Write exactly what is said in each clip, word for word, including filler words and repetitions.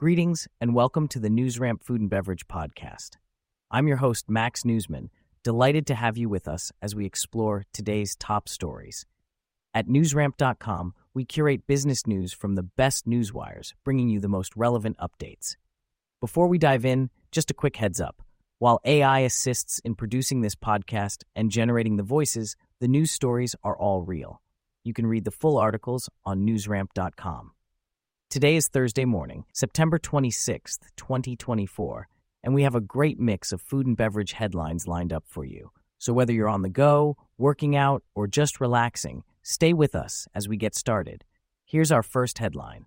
Greetings and welcome to the NewsRamp Food and Beverage Podcast. I'm your host, Max Newsman, delighted to have you with us as we explore today's top stories. At newsramp dot com, we curate business news from the best newswires, bringing you the most relevant updates. Before we dive in, just a quick heads up. While A I assists in producing this podcast and generating the voices, the news stories are all real. You can read the full articles on newsramp dot com. Today is Thursday morning, September twenty-sixth, twenty twenty-four, and we have a great mix of food and beverage headlines lined up for you. So whether you're on the go, working out, or just relaxing, stay with us as we get started. Here's our first headline.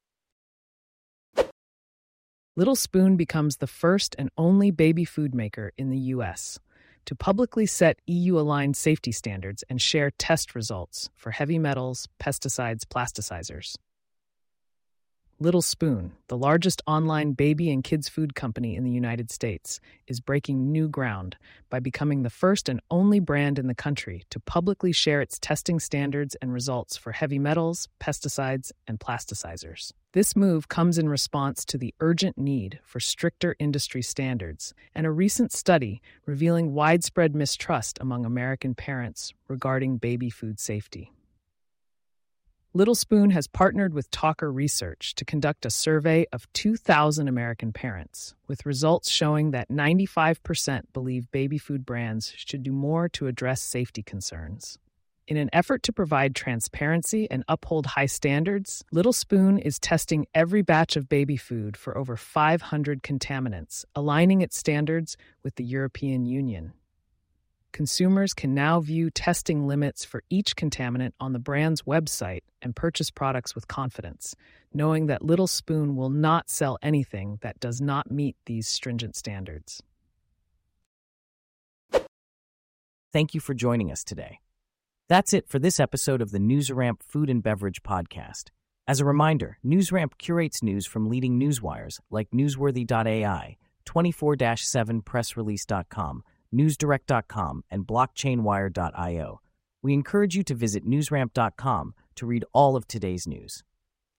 Little Spoon becomes the first and only baby food maker in the U S to publicly set E U-aligned safety standards and share test results for heavy metals, pesticides, plasticizers. Little Spoon, the largest online baby and kids food company in the United States, is breaking new ground by becoming the first and only brand in the country to publicly share its testing standards and results for heavy metals, pesticides, and plasticizers. This move comes in response to the urgent need for stricter industry standards and a recent study revealing widespread mistrust among American parents regarding baby food safety. Little Spoon has partnered with Talker Research to conduct a survey of two thousand American parents, with results showing that ninety-five percent believe baby food brands should do more to address safety concerns. In an effort to provide transparency and uphold high standards, Little Spoon is testing every batch of baby food for over five hundred contaminants, aligning its standards with the European Union. Consumers can now view testing limits for each contaminant on the brand's website and purchase products with confidence, knowing that Little Spoon will not sell anything that does not meet these stringent standards. Thank you for joining us today. That's it for this episode of the NewsRamp Food and Beverage Podcast. As a reminder, NewsRamp curates news from leading newswires like newsworthy dot A I, twenty-four seven press release dot com, newsdirect dot com, and blockchain wire dot io. We encourage you to visit newsramp dot com to read all of today's news.